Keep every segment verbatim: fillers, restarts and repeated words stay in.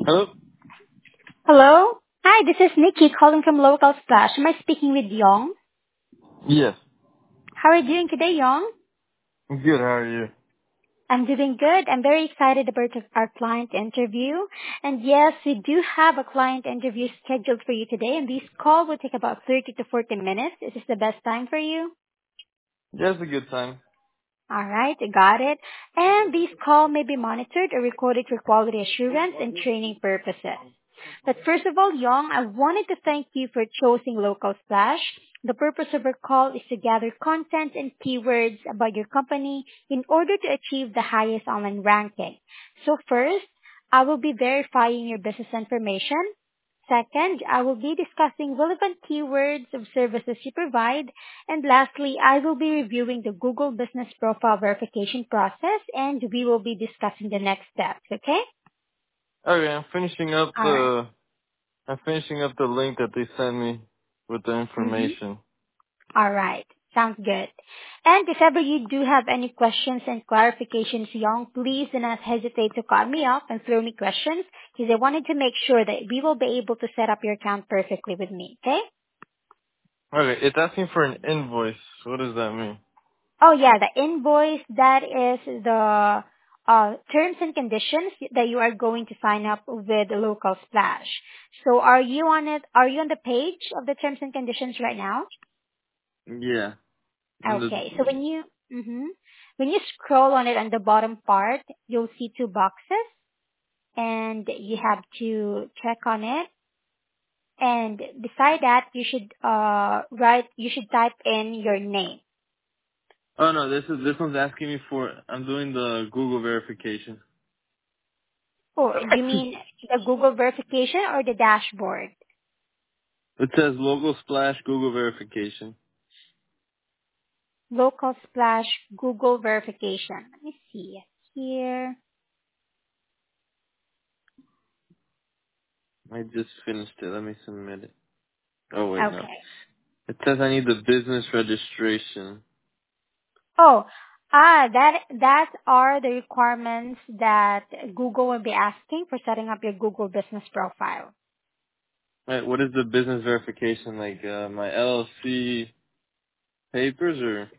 Hello? Hello? Hi, this is Nikki calling from Local Splash. Am I speaking with Yong? Yes. How are you doing today, Yong? I'm good. How are you? I'm doing good. I'm very excited about our client interview. And yes, we do have a client interview scheduled for you today, and this call will take about thirty to forty minutes. Is this the best time for you? Yeah, it's a good time. All right, I got it. And this call may be monitored or recorded for quality assurance and training purposes. But first of all, Young, I wanted to thank you for choosing Local Splash. The purpose of our call is to gather content and keywords about your company in order to achieve the highest online ranking. So first, I will be verifying your business information. Second, I will be discussing relevant keywords of services you provide. And lastly, I will be reviewing the Google Business Profile verification process, and we will be discussing the next steps, okay? Okay, I'm finishing up All right. the I'm finishing up the link that they sent me with the Mm-hmm. information. All right. Sounds good. And if ever you do have any questions and clarifications, Young, please do not hesitate to call me up and throw me questions because I wanted to make sure that we will be able to set up your account perfectly with me, okay? Okay, it's asking for an invoice. What does that mean? Oh yeah, the invoice, that is the uh, terms and conditions that you are going to sign up with the Local Splash. So are you on it? Are you on the page of the terms and conditions right now? Yeah. And the Okay. So when you hmm when you scroll on it on the bottom part, you'll see two boxes, and you have to check on it. And beside that, you should uh write. You should type in your name. Oh no, this is this one's asking me for I'm doing the Google verification. Oh, do you mean the Google verification or the dashboard? It says logo splash Google verification. Local Splash Google verification. Let me see here. I just finished it. Let me submit it. Oh wait, no. Okay. It says I need the business registration. Oh, ah, that that are the requirements that Google will be asking for setting up your Google business profile. Right, what is the business verification like? Uh, my L L C papers or?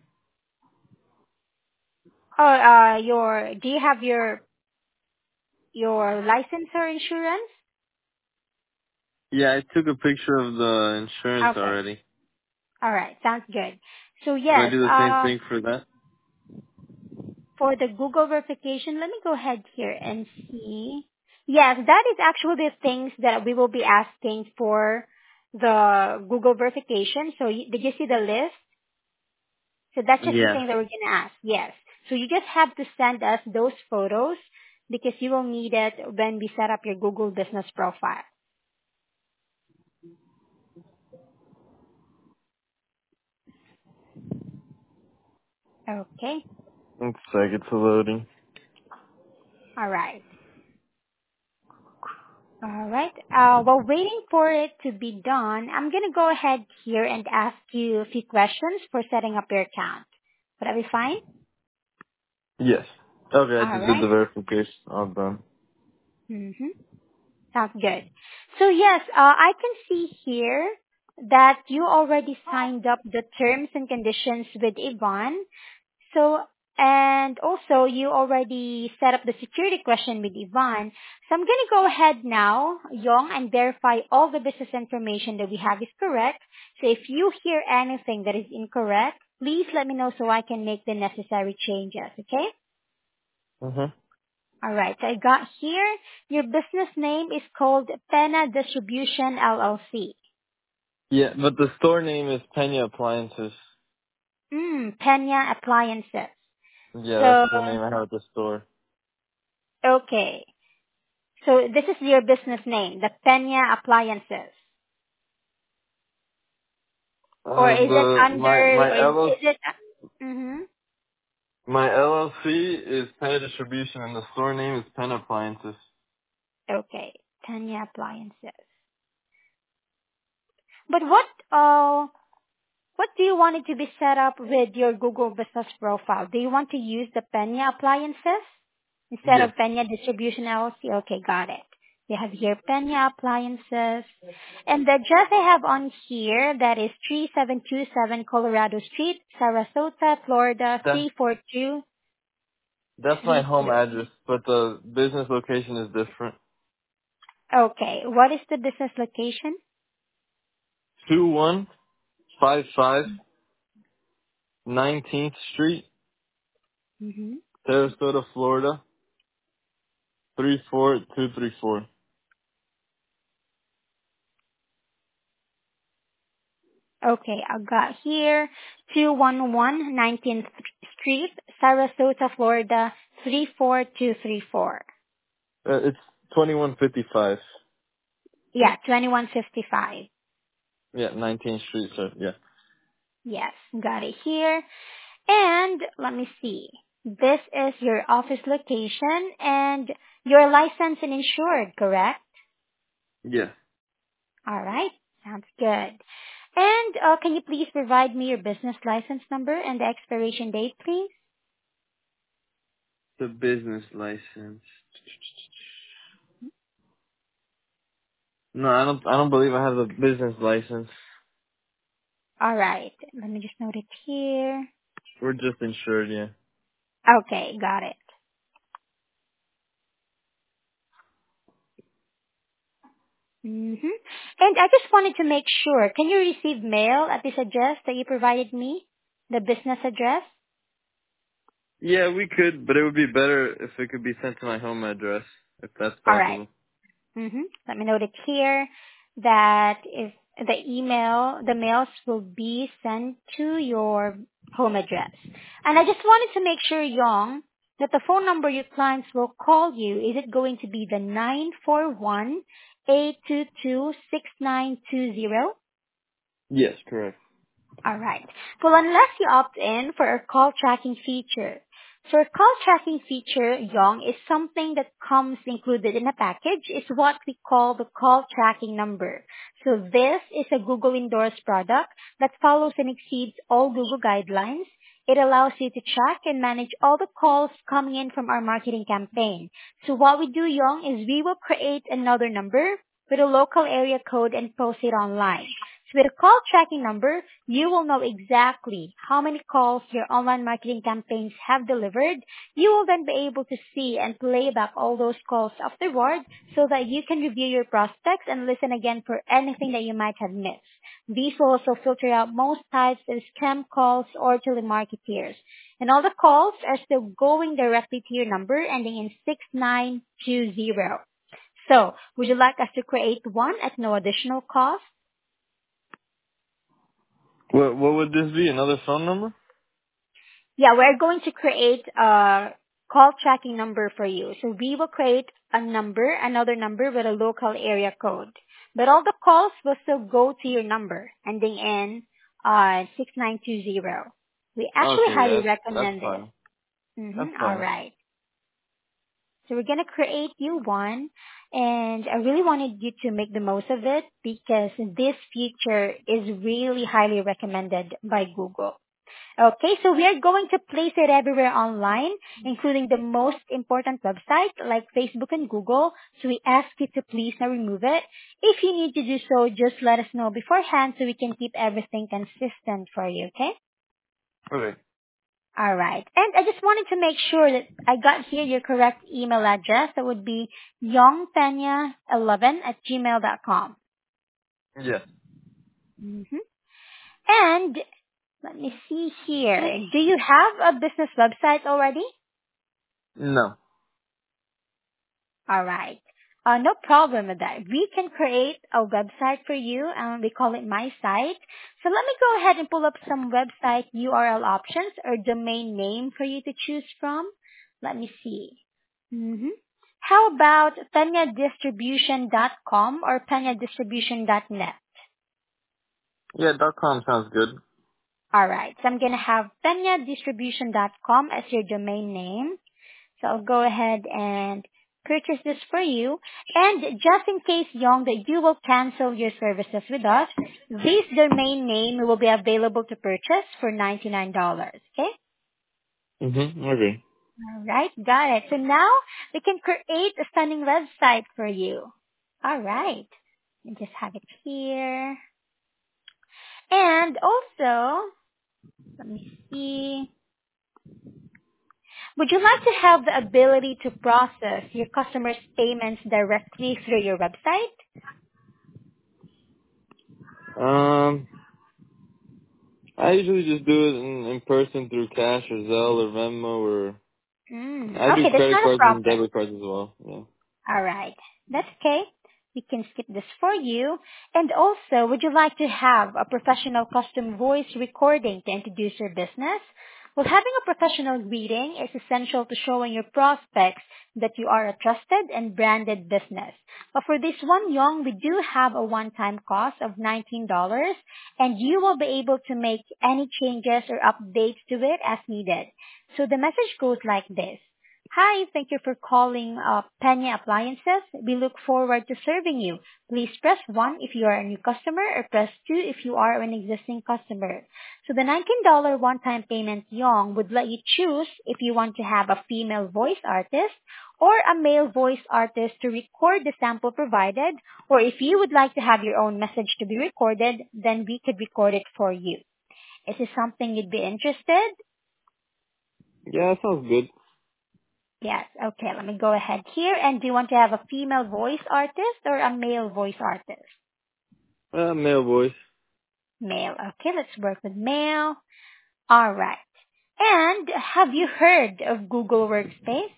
Oh, uh, your do you have your your license or insurance? Yeah, I took a picture of the insurance Okay, already. all right, sounds good. So Do I yes, do the same uh, thing for that? for the Google verification, let me go ahead here and see. Yes, that is actually the things that we will be asking for the Google verification. So you, did you see the list? So that's just the Yeah. thing that we're going to ask. Yes. So you just have to send us those photos because you will need it when we set up your Google business profile. Okay. Looks like it's loading. All right. All right. Uh, while waiting for it to be done, I'm going to go ahead here and ask you a few questions for setting up your account. Would that be fine? Yes. Okay, I All just did right. the verification. All done. Mm-hmm. Sounds good. So yes, uh, I can see here that you already signed up the terms and conditions with Yvonne. So, and also you already set up the security question with Yvonne. So I'm going to go ahead now, Yong, and verify all the business information that we have is correct. So if you hear anything that is incorrect, please let me know so I can make the necessary changes, okay? Uh-huh. Alright, so I got here, your business name is called Pena Distribution L L C. Yeah, but the store name is Pena Appliances. Mm, Pena Appliances. Yeah, that's So, the name I have at the store. okay. So this is your business name, the Pena Appliances. Or Uh, is it the my under, my or is, L L is it, mm-hmm. my L L C is Pena Distribution, and the store name is Pena Appliances. Okay, Pena Appliances. But what, uh, what do you want it to be set up with your Google business profile? Do you want to use the Pena Appliances instead Yes. of Pena Distribution L L C? Okay, got it. We have here Pena Appliances. And the address I have on here, that is three seven two seven Colorado Street, Sarasota, Florida, That three four two that's my three home two. address, but the business location is different. Okay, what is the business location? Two one five five Nineteenth Street, Mm-hmm. Sarasota, Florida, three four two three four. Okay, I got here two one one nineteenth Street, Sarasota, Florida, three four two three four. Uh, it's twenty one fifty five. Yeah, twenty-one fifty-five. Yeah, Nineteenth Street. So yeah. Yes, got it here. And let me see. This is your office location and your license and insured, correct? Yeah. All right, sounds good. And uh, can you please provide me your business license number and the expiration date, please? The business license. No, I don't. I don't believe I have the business license. All right, let me just note it here. We're just insured. Yeah. Okay, got it. Mm-hmm. And I just wanted to make sure, can you receive mail at this address that you provided me? The business address? Yeah, we could, but it would be better if it could be sent to my home address, if that's All right. possible. Mm-hmm. Let me note it here that if the email, the mails will be sent to your home address. And I just wanted to make sure, Young, that the phone number your clients will call you, is it going to be the nine four one eight two two six nine two zero? Yes, correct. All right. Well, unless you opt in for a call tracking feature. So a call tracking feature, Young, is something that comes included in a package. It's what we call the call tracking number. So this is a Google endorsed product that follows and exceeds all Google guidelines. It allows you to track and manage all the calls coming in from our marketing campaign. So what we do, Young, is we will create another number with a local area code and post it online. So with a call tracking number, you will know exactly how many calls your online marketing campaigns have delivered. You will then be able to see and play back all those calls afterward so that you can review your prospects and listen again for anything that you might have missed. These will also filter out most types of scam calls or telemarketers. And all the calls are still going directly to your number ending in six nine two zero. So, would you like us to create one at no additional cost? What What would this be? Another phone number? Yeah, we're going to create a call tracking number for you. So we will create a number, another number with a local area code. But all the calls will still go to your number ending in uh, six nine two zero. We actually Okay, highly yeah, that's that's recommend it. fine. That's Mm-hmm. All fine. right. So we're going to create you one. And I really wanted you to make the most of it because this feature is really highly recommended by Google. Okay, so we are going to place it everywhere online, including the most important websites like Facebook and Google. So we ask you to please now remove it. If you need to do so, just let us know beforehand so we can keep everything consistent for you, okay? Okay. Alright, and I just wanted to make sure that I got here your correct email address. That would be youngpena eleven at gmail dot com. Yes. Mm-hmm. And let me see here. Do you have a business website already? No. All right. Uh, no problem with that. We can create a website for you, and we call it My Site. So let me go ahead and pull up some website U R L options or domain name for you to choose from. Let me see. Mm-hmm. How about pena distribution dot com or pena distribution dot net? Yeah, dot com sounds good. All right. So I'm going to have pena distribution dot com as your domain name. So I'll go ahead and purchase this for you. And just in case, Young, that you will cancel your services with us, this domain name will be available to purchase for ninety-nine dollars. Okay? Mhm. Okay. All right, got it. So now we can create a stunning website for you. All right. Let me just have it here. And also, let me see. Would you like to have the ability to process your customers' payments directly through your website? Um, I usually just do it in, in person through cash or Zelle or Venmo, or Mm, I do okay, that's credit not a cards and problem. debit cards as well. Yeah. All right. That's okay. We can skip this for you. And also, would you like to have a professional custom voice recording to introduce your business? Well, having a professional greeting is essential to showing your prospects that you are a trusted and branded business. But for this one, Young, we do have a one-time cost of nineteen dollars and you will be able to make any changes or updates to it as needed. So the message goes like this. Hi, thank you for calling uh, Pena Appliances. We look forward to serving you. Please press one if you are a new customer or press two if you are an existing customer. So the nineteen dollars one-time payment Young would let you choose if you want to have a female voice artist or a male voice artist to record the sample provided, or if you would like to have your own message to be recorded, then we could record it for you. Is this something you'd be interested? Yeah, that sounds good. Yes. Okay. Let me go ahead here. And do you want to have a female voice artist or a male voice artist? Uh, male voice. Male. Okay. Let's work with male. All right. And have you heard of Google Workspace?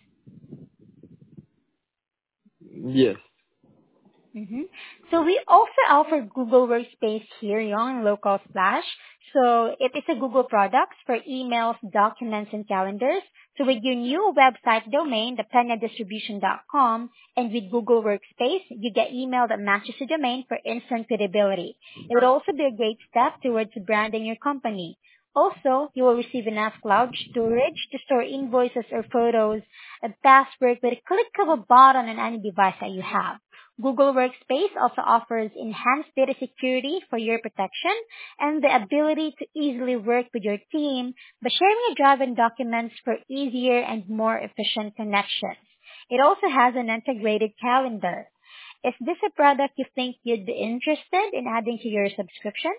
Yes. hmm So we also offer Google Workspace here on Local Splash. So it is a Google product for emails, documents, and calendars. So with your new website domain, the pena distribution dot com, and with Google Workspace, you get email that matches the domain for instant credibility. It would also be a great step towards branding your company. Also, you will receive enough cloud storage to store invoices or photos and password with a click of a button on any device that you have. Google Workspace also offers enhanced data security for your protection and the ability to easily work with your team by sharing a drive and documents for easier and more efficient connections. It also has an integrated calendar. Is this a product you think you'd be interested in adding to your subscription?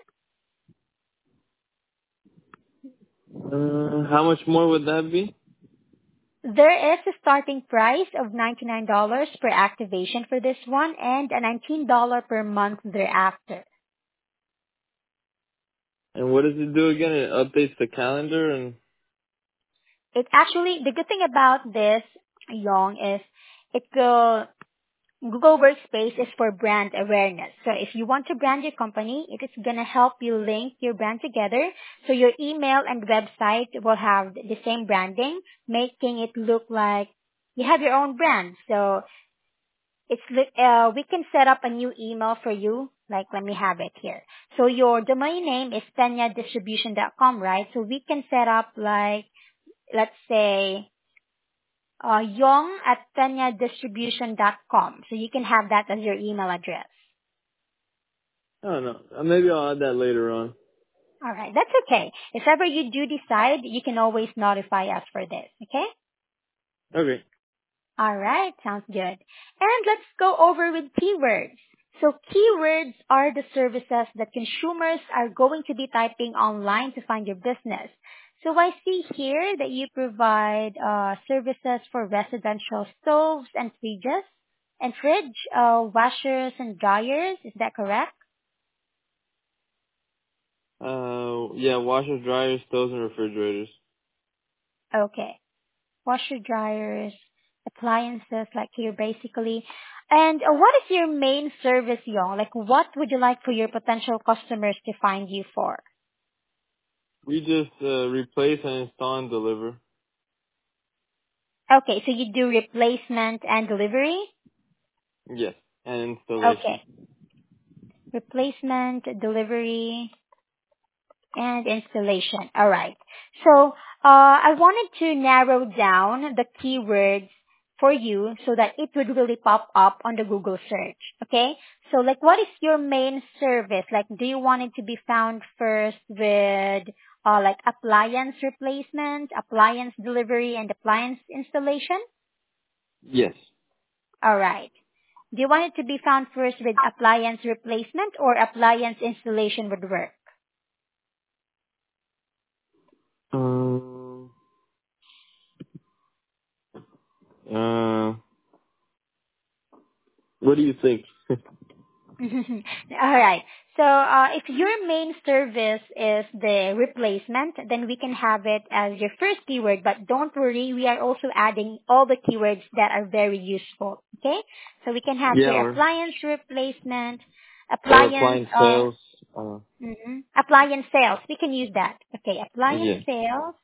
Uh, how much more would that be? There is a starting price of ninety-nine dollars per activation for this one and a nineteen dollars per month thereafter. And what does it do again? It updates the calendar and. It actually, the good thing about this, Young, is it will, Google Workspace is for brand awareness. So if you want to brand your company, it is going to help you link your brand together. So your email and website will have the same branding, making it look like you have your own brand. So it's, li- uh, we can set up a new email for you. Like, let me have it here. So your domain name is pena distribution dot com, right? So we can set up like, let's say, uh, yong at pena distribution dot com. So you can have that as your email address. I don't know. Uh, Maybe I'll add that later on. All right, that's okay. If ever you do decide, you can always notify us for this, okay? Okay. All right, sounds good. And let's go over with keywords. So keywords are the services that consumers are going to be typing online to find your business. So I see here that you provide uh, services for residential stoves and fridges, and fridge, uh, washers and dryers. Is that correct? Uh, yeah, washers, dryers, stoves, and refrigerators. Okay. Washer dryers, appliances, like here basically. And uh, what is your main service, Young? Like what would you like for your potential customers to find you for? We just uh, replace and install and deliver. Okay, so you do replacement and delivery? Yes, and installation. Okay. Replacement, delivery, and installation. All right. So uh, I wanted to narrow down the keywords for you so that it would really pop up on the Google search. Okay. So like, what is your main service? Like, do you want it to be found first with uh, like appliance replacement, appliance delivery, and appliance installation? Yes. All right. Do you want it to be found first with appliance replacement or appliance installation would work? Um, uh, what do you think? All right. So uh, if your main service is the replacement, then we can have it as your first keyword. But don't worry, we are also adding all the keywords that are very useful. Okay. So we can have Yeah, here or appliance replacement, or appliance, appliance uh, sales. Uh, mhm, appliance sales. We can use that. Okay, appliance yeah. sales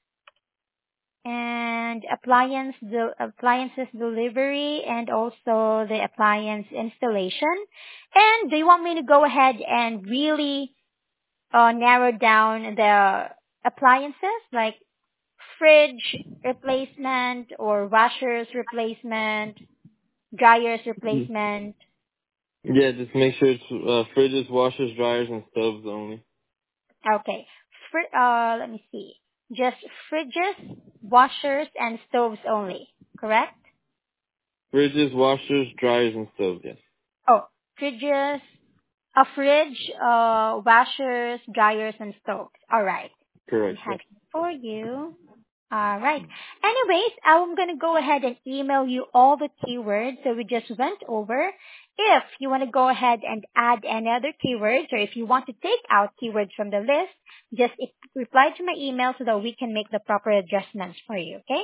and appliance the appliances delivery and also the appliance installation. And do you want me to go ahead and really uh, narrow down the appliances like fridge replacement or washers replacement, dryers replacement? Yeah, just make sure it's uh, fridges, washers, dryers, and stoves only. Okay. Fr- uh, let me see. Just fridges, washers, and stoves only. Correct? Fridges, washers, dryers, and stoves. Yes. Oh, fridges, a fridge, uh, washers, dryers, and stoves. All right. We Correct. have Yes. it for you. All right. Anyways, I'm going to go ahead and email you all the keywords that we just went over. If you want to go ahead and add any other keywords or if you want to take out keywords from the list, just i- reply to my email so that we can make the proper adjustments for you, okay?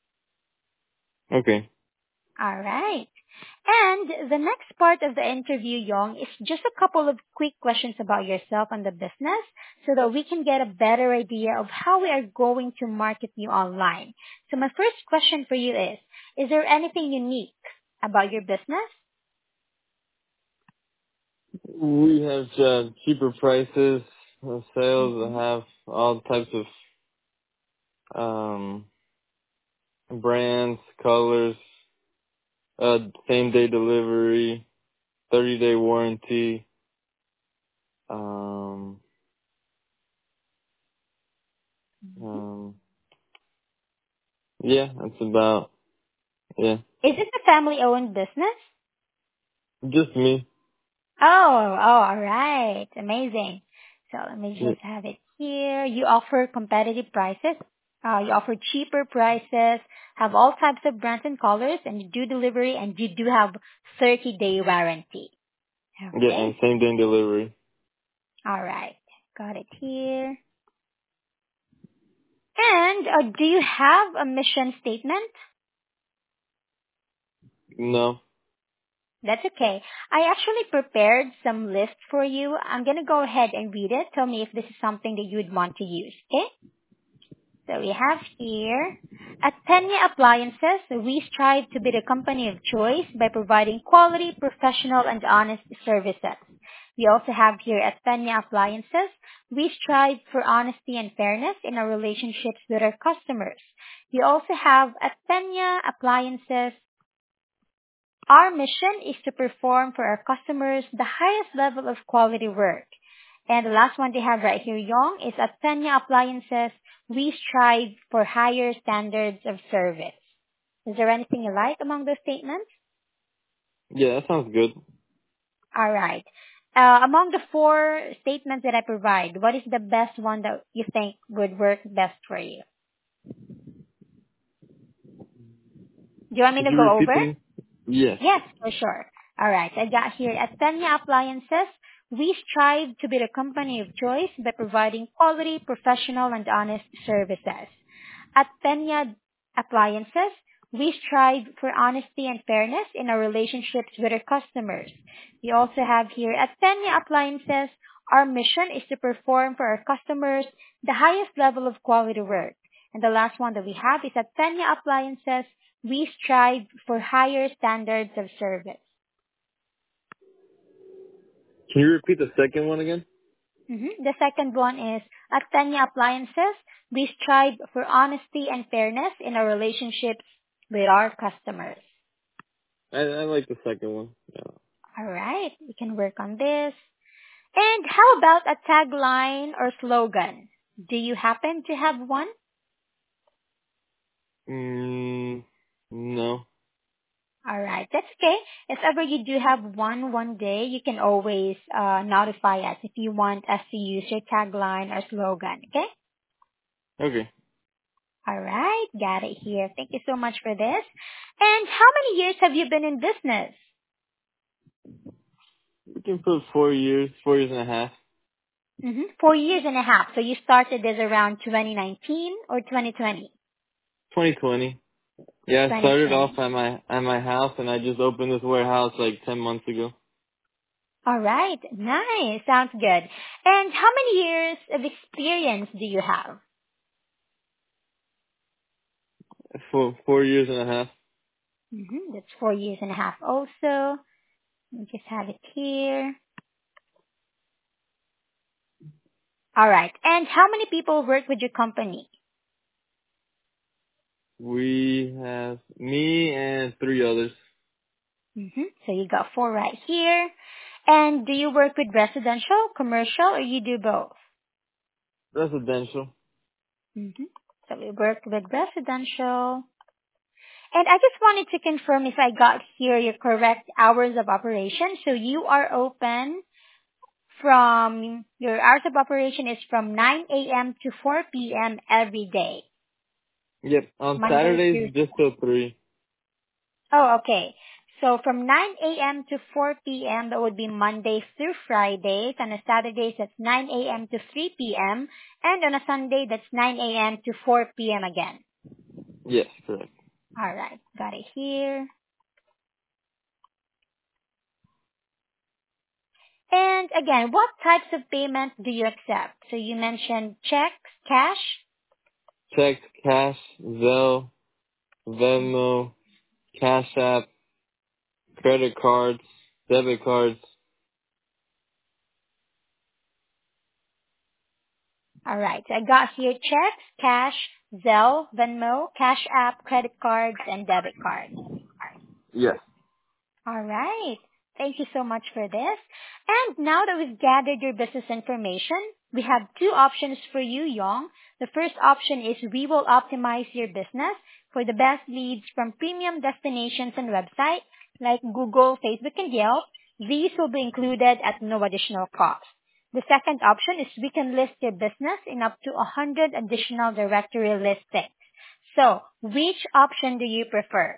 Okay. All right. And the next part of the interview, Yong, is just a couple of quick questions about yourself and the business so that we can get a better idea of how we are going to market you online. So my first question for you is, is there anything unique about your business? We have uh, cheaper prices, uh, sales that Mm-hmm. have all types of um, brands, colors, uh, same day delivery, thirty day warranty. Um, um, yeah, that's about yeah. Is it a family-owned business? Just me. Oh, oh, all right. Amazing. So let me Yeah, just have it here. You offer competitive prices. Uh, you offer cheaper prices, have all types of brands and colors, and you do delivery, and you do have thirty day warranty. yeah, Okay. and same day delivery. All right. Got it here. And uh, do you have a mission statement? No. That's okay. I actually prepared some list for you. I'm going to go ahead and read it. Tell me if this is something that you would want to use. Okay? So we have here, at Penya Appliances, we strive to be the company of choice by providing quality, professional, and honest services. We also have here at Penya Appliances, we strive for honesty and fairness in our relationships with our customers. We also have at Penya Appliances, our mission is to perform for our customers the highest level of quality work. And the last one they have right here, Young, is at Penya Appliances, we strive for higher standards of service. Is there anything you like among those statements? Yeah, that sounds good. All right. Uh, among the four statements that I provide, what is the best one that you think would work best for you? Do you want me Could to you go repeat over? them? Yes. Yes, for sure. All right. I got here at Penya Appliances, we strive to be the company of choice by providing quality, professional, and honest services. At Penya Appliances, we strive for honesty and fairness in our relationships with our customers. We also have here at Penya Appliances, our mission is to perform for our customers the highest level of quality work. And the last one that we have is at Penya Appliances, we strive for higher standards of service. Can you repeat the second one again? Mhm. The second one is, at Tanya Appliances, we strive for honesty and fairness in our relationships with our customers. I, I like the second one. Yeah. All right, we can work on this. And how about a tagline or slogan? Do you happen to have one? Mm, no. All right, that's okay. If ever you do have one one day, you can always uh, notify us if you want us to use your tagline or slogan, okay? Okay. All right, got it here. Thank you so much for this. And how many years have you been in business? We can put four years, four years and a half. Mm-hmm. Four years and a half. So you started this around twenty nineteen or twenty twenty? twenty twenty. Yeah, I started off twenty twenty. at my at my house, and I just opened this warehouse like ten months ago. All right, nice. Sounds good. And how many years of experience do you have? Four four years and a half. Mm-hmm. That's four years and a half also. Let me just have it here. All right. And how many people work with your company? We have me and three others. Mm-hmm. So you got four right here. And do you work with residential, commercial, or you do both? Residential. Mm-hmm. So we work with residential. And I just wanted to confirm if I got here your correct hours of operation. So you are open from, your hours of operation is from nine a.m. to four p.m. every day, Yep. On Monday Saturdays, through. just till three. Oh, okay. So from nine a.m. to four p.m., that would be Mondays through Fridays. On a Saturdays, that's nine a.m. to three p.m. And on a Sunday, that's nine a.m. to four p.m. again. Yes, correct. All right. Got it here. And again, what types of payment do you accept? So you mentioned checks, cash. Check, cash, Zelle, Venmo, Cash App, credit cards, debit cards. All right. So I got here checks, cash, Zelle, Venmo, Cash App, credit cards, and debit cards. Yes. All right. Thank you so much for this. And now that we've gathered your business information, we have two options for you, Yong. The first option is we will optimize your business for the best leads from premium destinations and websites like Google, Facebook, and Yelp. These will be included at no additional cost. The second option is we can list your business in up to one hundred additional directory listings. So, which option do you prefer?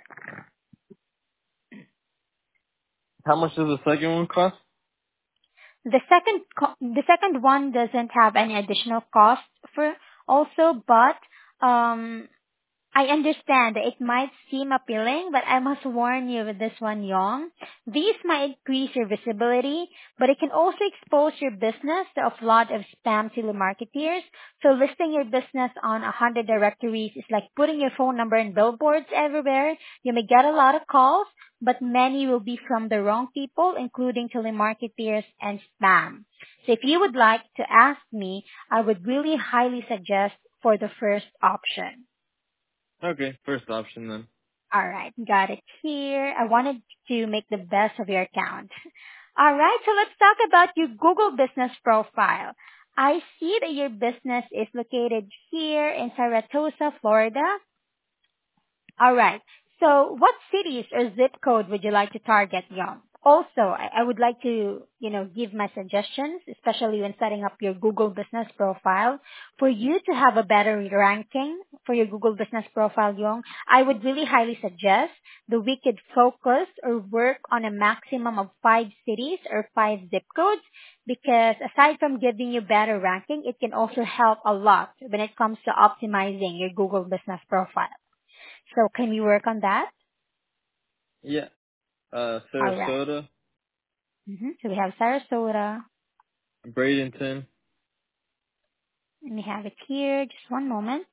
How much does the second one cost? The second co- the second one doesn't have any additional cost for also, but um I understand that it might seem appealing, but I must warn you with this one, Yong. These might increase your visibility, but it can also expose your business to a flood of spam telemarketers. So listing your business on a hundred directories is like putting your phone number in billboards everywhere. You may get a lot of calls, but many will be from the wrong people, including telemarketers and spam. So if you would like to ask me, I would really highly suggest for the first option. Okay, first option then. All right, got it here. I wanted to make the best of your account. All right, so let's talk about your Google business profile. I see that your business is located here in Saratoga, Florida. All right. So what cities or zip code would you like to target, Young? Also, I, I would like to, you know, give my suggestions, especially when setting up your Google business profile. For you to have a better ranking for your Google business profile, Young, I would really highly suggest that we could focus or work on a maximum of five cities or five zip codes, because aside from giving you better ranking, it can also help a lot when it comes to optimizing your Google business profile. So can we work on that? Yeah. Uh, All right. Sarasota, Mm-hmm. So we have Sarasota. Bradenton, Let me have it here. Just one moment.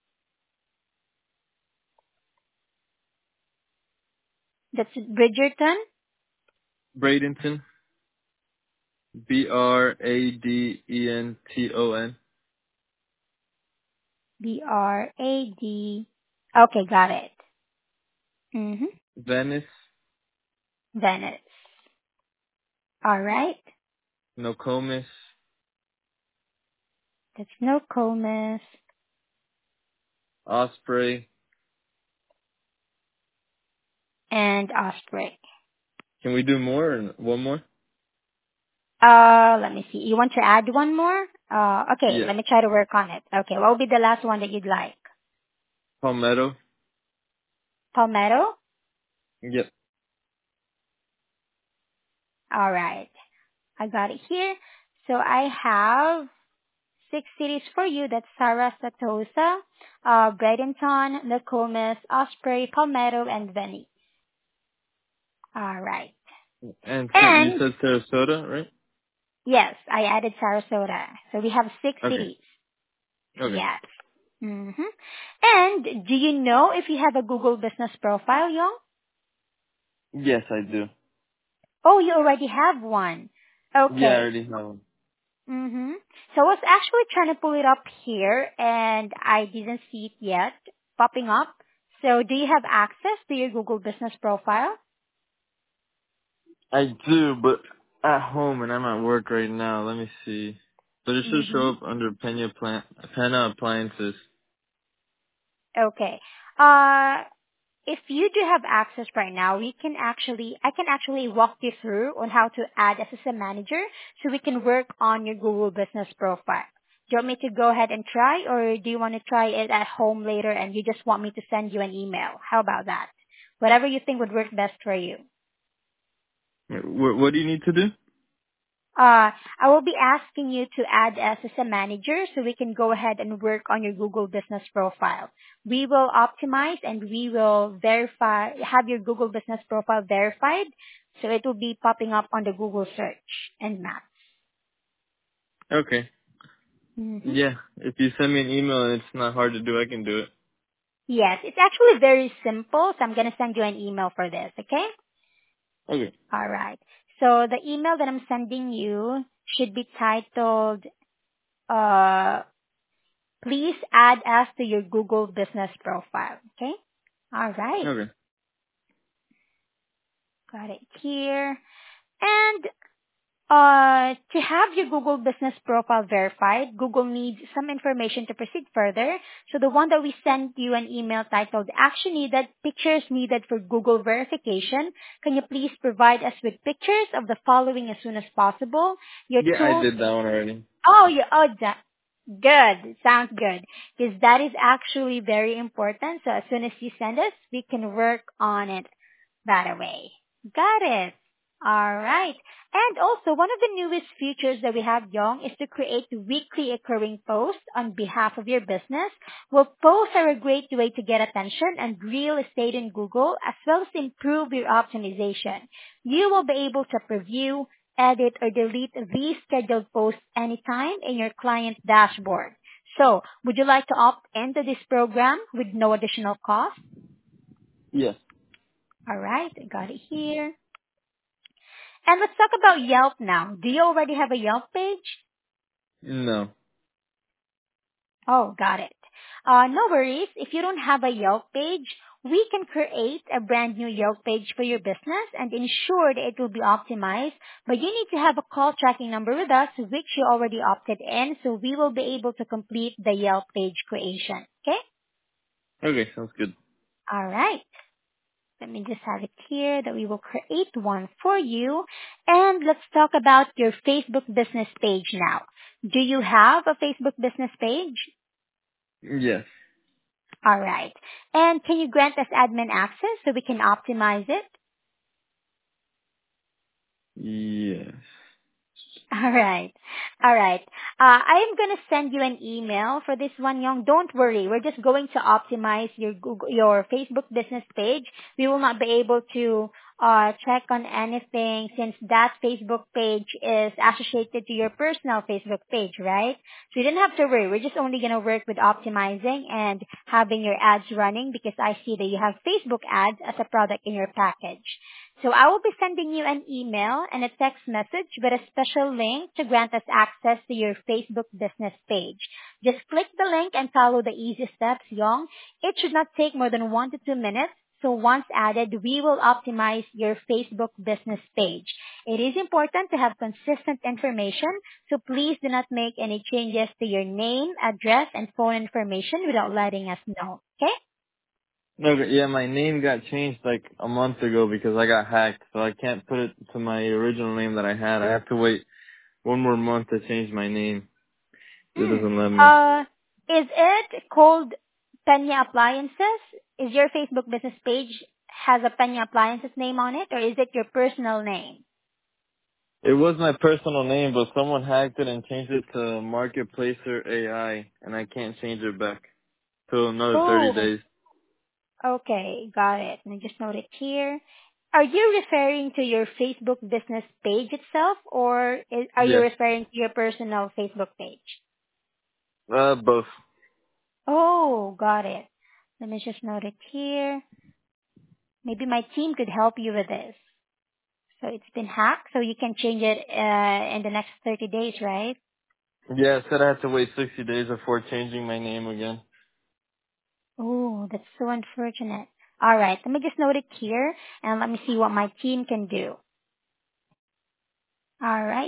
That's Bridgerton. Bradenton, B R A D E N T O N, B R A D. Okay, got it. Mm-hmm. Venice, Venice. All right. Nokomis, That's Nokomis Osprey, and Osprey. Can we do more or one more? Uh, let me see. You want to add one more? Uh, okay, Yeah. let me try to work on it. Okay, what will be the last one that you'd like? Palmetto? Palmetto? Yep. Alright, I got it here. So I have six cities for you. That's Sarasota, uh, Bradenton, Nokomis, Osprey, Palmetto, and Venice. Alright. And so you And, said Sarasota, right? yes, I added Sarasota. So we have six Okay. cities. Okay. Yes. hmm And do you know if you have a Google business profile, Young? Yes, I do. Oh, you already have one. Yeah, I Okay. already have one. Mm-hmm. So I was actually trying to pull it up here and I didn't see it yet popping up. So do you have access to your Google business profile? I do, but at home and I'm at work right now. Let me see. But it should Mm-hmm. show up under Pena plant Pena appliances. Okay. Uh, if you do have access right now, we can actually, I can actually walk you through on how to add as a manager so we can work on your Google business profile. Do you want me to go ahead and try or do you want to try it at home later and you just want me to send you an email? How about that? Whatever you think would work best for you. What, what do you need to do? Uh, I will be asking you to add us as a manager so we can go ahead and work on your Google business profile. We will optimize and we will verify, have your Google business profile verified so it will be popping up on the Google search and map. Okay. hmm Yeah. If you send me an email and it's not hard to do, I can do it. Yes, it's actually very simple, so I'm going to send you an email for this, okay? Okay. Alright. So the email that I'm sending you should be titled, uh, please add us to your Google business profile. Okay? All right. Okay. Got it here. And uh, to have your Google business profile verified, Google needs some information to proceed further. So the one that we sent you an email titled Action Needed, Pictures Needed for Google Verification. Can you please provide us with pictures of the following as soon as possible? Your Yeah, I tools. did that one already. Oh, you, oh, that, good. Sounds good. Because that is actually very important. So as soon as you send us, we can work on it that way. Got it. All right. And also, one of the newest features that we have, Young, is to create weekly occurring posts on behalf of your business. Well, posts are a great way to get attention and real estate in Google, as well as improve your optimization. You will be able to preview, edit, or delete these scheduled posts anytime in your client dashboard. So, would you like to opt into this program with no additional cost? Yes. All right, I got it here. And let's talk about Yelp now. Do you already have a Yelp page? No. Oh, got it. Uh, no worries. If you don't have a Yelp page, we can create a brand new Yelp page for your business and ensure that it will be optimized. But you need to have a call tracking number with us, which you already opted in, so we will be able to complete the Yelp page creation. Okay? Okay, sounds good. All right. Let me just have it here that we will create one for you. And let's talk about your Facebook business page now. Do you have a Facebook business page? Yes. All right. And can you grant us admin access so we can optimize it? Yes. All right. All right. Uh, I am going to send you an email for this one, Young. Don't worry. We're just going to optimize your Google, your Facebook business page. We will not be able to uh, check on anything since that Facebook page is associated to your personal Facebook page, right? So you don't have to worry. We're just only going to work with optimizing and having your ads running because I see that you have Facebook ads as a product in your package. So I will be sending you an email and a text message with a special link to grant us access to your Facebook business page. Just click the link and follow the easy steps, Young. It should not take more than one to two minutes. So once added, we will optimize your Facebook business page. It is important to have consistent information, so please do not make any changes to your name, address, and phone information without letting us know. Okay? No, but yeah, my name got changed like a month ago because I got hacked, so I can't put it to my original name that I had. I have to wait one more month to change my name. It Hmm. doesn't let me. Uh, is it called Penya Appliances? Is your Facebook business page has a Penya Appliances name on it, or is it your personal name? It was my personal name, but someone hacked it and changed it to Marketplacer A I, and I can't change it back till another thirty Oh, days. okay, got it. Let me just note it here. Are you referring to your Facebook business page itself, or is, are you Yes. referring to your personal Facebook page? Uh, both. Oh, got it. Let me just note it here. Maybe my team could help you with this. So it's been hacked, so you can change it uh, in the next thirty days, right? Yeah, I said I had to wait sixty days before changing my name again. Oh, that's so unfortunate. All right, let me just note it here, and let me see what my team can do. All right.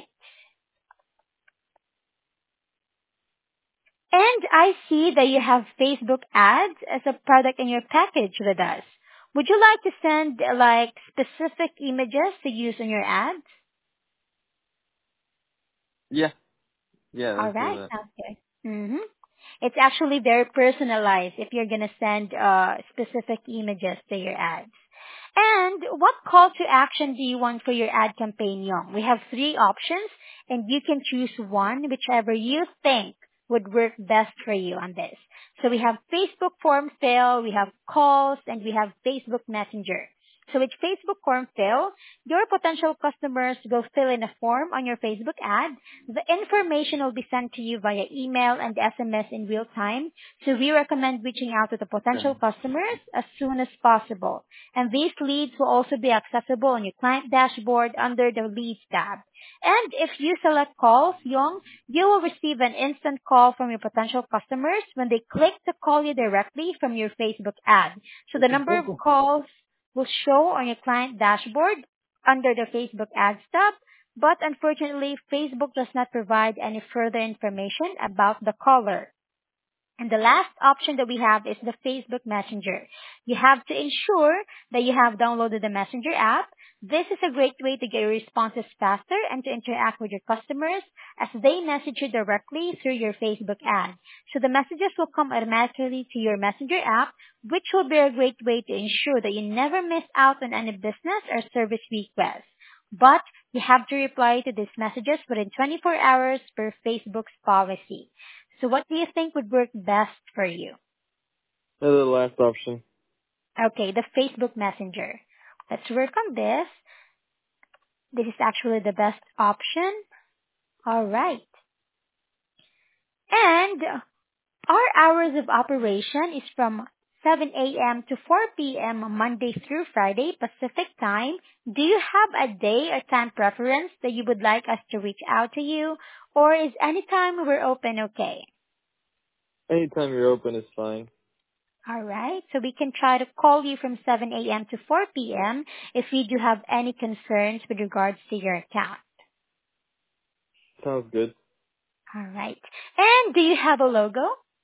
And I see that you have Facebook ads as a product in your package with us. Would you like to send uh, like specific images to use in your ads? Yeah. Yeah, All let's do right, that. sounds good. Mm-hmm. It's actually very personalized if you're gonna send uh, specific images to your ads. And what call to action do you want for your ad campaign, Young? We have three options, and you can choose one, whichever you think would work best for you on this. So we have Facebook form fill, we have calls, and we have Facebook Messenger. So with Facebook form fill, your potential customers will fill in a form on your Facebook ad. The information will be sent to you via email and S M S in real time. So we recommend reaching out to the Okay. potential customers as soon as possible. And these leads will also be accessible on your client dashboard under the Leads tab. And if you select calls, Young, you will receive an instant call from your potential customers when they click to call you directly from your Facebook ad. So the number of calls will show on your client dashboard under the Facebook Ads tab, but unfortunately, Facebook does not provide any further information about the caller. And the last option that we have is the Facebook Messenger. You have to ensure that you have downloaded the Messenger app. This is a great way to get your responses faster and to interact with your customers as they message you directly through your Facebook ad. So the messages will come automatically to your Messenger app, which will be a great way to ensure that you never miss out on any business or service requests. But you have to reply to these messages within twenty-four hours per Facebook's policy. So what do you think would work best for you? That's the last option. Okay, the Facebook Messenger. Let's work on this. This is actually the best option. All right. And our hours of operation is from seven a.m. to four p.m. Monday through Friday Pacific time. Do you have a day or time preference that you would like us to reach out to you? Or is any time we're open okay? Anytime you're open is fine. All right. So we can try to call you from seven a.m. to four p.m. if you do have any concerns with regards to your account. Sounds good. All right. And do you have a logo?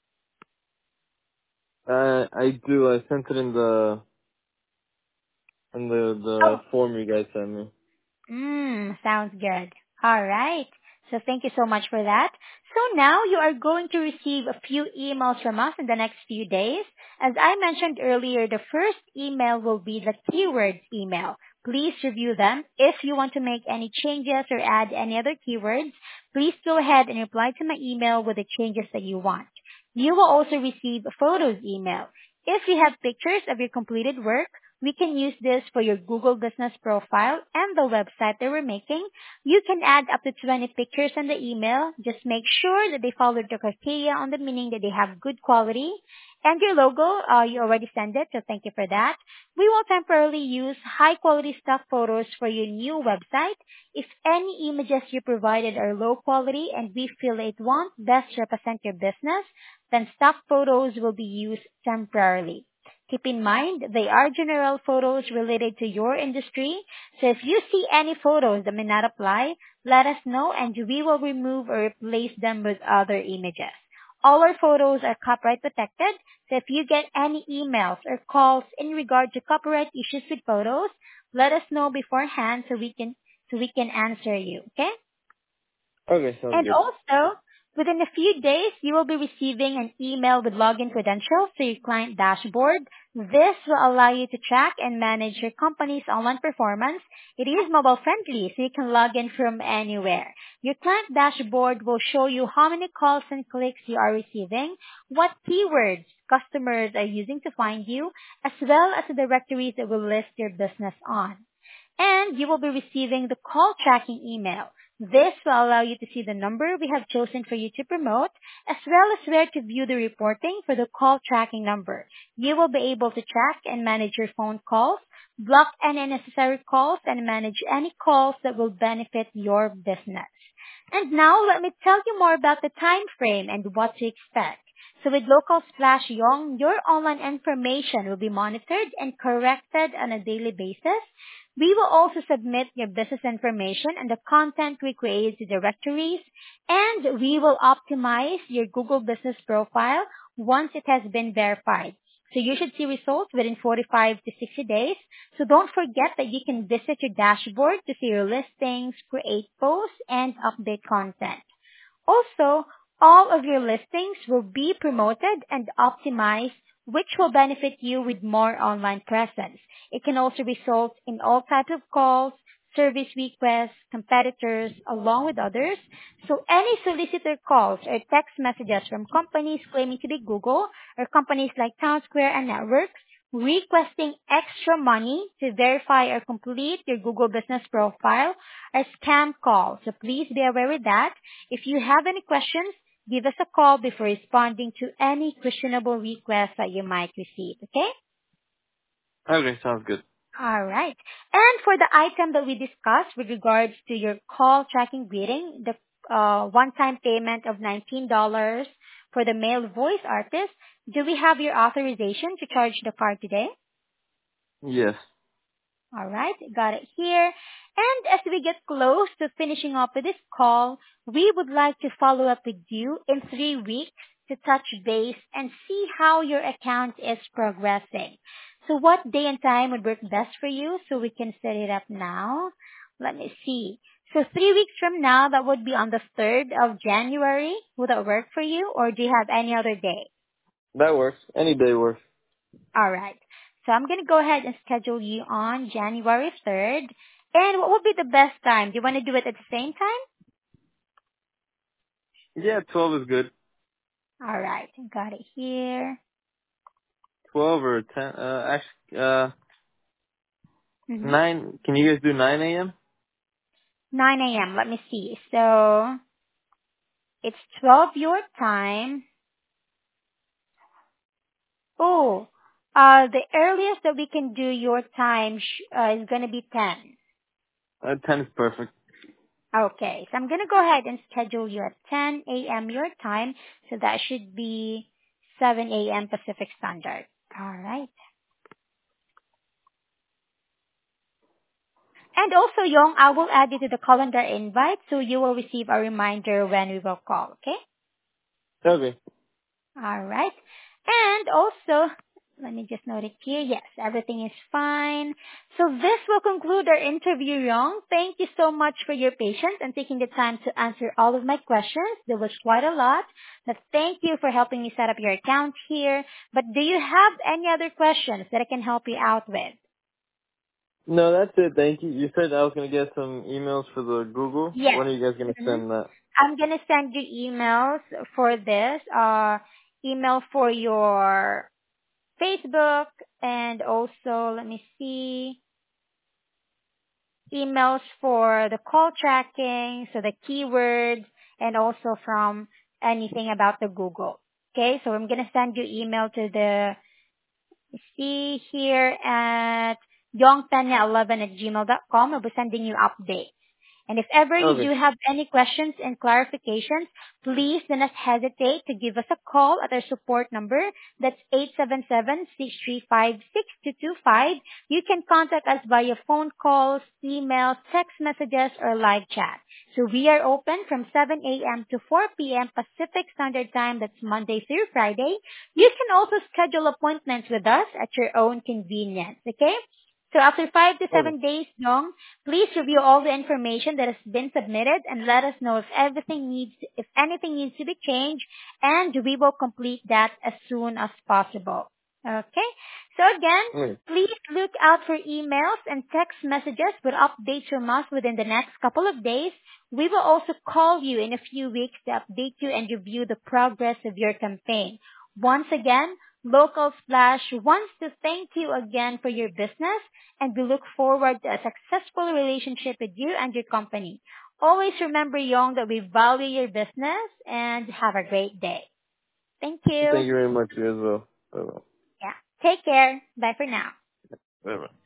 Uh, I do. I sent it in the in the the Oh, form you guys sent me. mm, sounds good. All right. So thank you so much for that. So now you are going to receive a few emails from us in the next few days. As I mentioned earlier, the first email will be the keywords email. Please review them. If you want to make any changes or add any other keywords, please go ahead and reply to my email with the changes that you want. You will also receive a photos email. If you have pictures of your completed work, we can use this for your Google business profile and the website that we're making. You can add up to twenty pictures in the email. Just make sure that they follow the criteria on the meaning that they have good quality. And your logo, uh, you already sent it, so thank you for that. We will temporarily use high quality stock photos for your new website. If any images you provided are low quality and we feel it won't best represent your business, then stock photos will be used temporarily. Keep in mind, they are general photos related to your industry. So if you see any photos that may not apply, let us know and we will remove or replace them with other images. All our photos are copyright protected, so if you get any emails or calls in regard to copyright issues with photos, let us know beforehand so we can so we can answer you, okay? Okay, sounds And good. also, within a few days, you will be receiving an email with login credentials to your client dashboard. This will allow you to track and manage your company's online performance. It is mobile friendly, so you can log in from anywhere. Your client dashboard will show you how many calls and clicks you are receiving, what keywords customers are using to find you, as well as the directories that will list your business on, and you will be receiving the call tracking email. This will allow you to see the number we have chosen for you to promote, as well as where to view the reporting for the call tracking number. You will be able to track and manage your phone calls, block any unnecessary calls, and manage any calls that will benefit your business. And now let me tell you more about the time frame and what to expect. So with Local Splash Young, your online information will be monitored and corrected on a daily basis. We will also submit your business information and the content we create to directories, and we will optimize your Google business profile once it has been verified. So you should see results within forty-five to sixty days. So don't forget that you can visit your dashboard to see your listings, create posts, and update content. Also, all of your listings will be promoted and optimized, which will benefit you with more online presence. It can also result in all types of calls, service requests, competitors, along with others. So any solicitor calls or text messages from companies claiming to be Google or companies like Townsquare and Networks requesting extra money to verify or complete your Google business profile are scam calls. So please be aware with that. If you have any questions, give us a call before responding to any questionable requests that you might receive, okay? Okay, sounds good. All right. And for the item that we discussed with regards to your call tracking greeting, the uh, one-time payment of nineteen dollars for the male voice artist, do we have your authorization to charge the card today? Yes. All right, got it here. And as we get close to finishing up with this call, we would like to follow up with you in three weeks to touch base and see how your account is progressing. So what day and time would work best for you so we can set it up now? Let me see. So three weeks from now, that would be on the third of January. Would that work for you, or do you have any other day? That works. Any day works. All right. So I'm going to go ahead and schedule you on January third. And what would be the best time? Do you want to do it at the same time? Yeah, twelve is good. All right. Got it here. twelve or ten, uh, actually, uh, Mm-hmm. nine, can you guys do nine a.m.? nine a.m. Let me see. So it's twelve your time. Oh, uh, the earliest that we can do your time sh- uh, is going to be ten. Uh, ten is perfect. Okay. So I'm going to go ahead and schedule you at ten a.m. your time. So that should be seven a.m. Pacific Standard. All right. And also, Young, I will add you to the calendar invite so you will receive a reminder when we will call, okay? Okay. All right. And also, let me just note it here. Yes, everything is fine. So this will conclude our interview, Young. Thank you so much for your patience and taking the time to answer all of my questions. There was quite a lot. But thank you for helping me set up your account here. But do you have any other questions that I can help you out with? No, that's it. Thank you. You said I was going to get some emails for the Google. Yes. When are you guys going to Mhm. send that? I'm gonna send you emails for this, uh, email for your Facebook, and also, let me see, emails for the call tracking, so the keywords, and also from anything about the Google. Okay, so I'm gonna send you email to the, see here at yongpenya eleven at gmail dot com. I'll be sending you updates. And if ever you Okay. do have any questions and clarifications, please do not hesitate to give us a call at our support number. That's eight seven seven, six three five, six two two five. You can contact us via phone calls, emails, text messages, or live chat. So we are open from seven a.m. to four p.m. Pacific Standard Time. That's Monday through Friday. You can also schedule appointments with us at your own convenience, okay? So after five to Okay. seven days long, please review all the information that has been submitted and let us know if everything needs, if anything needs to be changed, and we will complete that as soon as possible. Okay? So again, Okay. please look out for emails and text messages with updates from us within the next couple of days. We will also call you in a few weeks to update you and review the progress of your campaign. Once again, Local Splash wants to thank you again for your business, and we look forward to a successful relationship with you and your company. Always remember, Young, that we value your business, and have a great day. Thank you. Thank you very much, you as well. Bye-bye. Yeah. Take care. Bye for now. Bye-bye.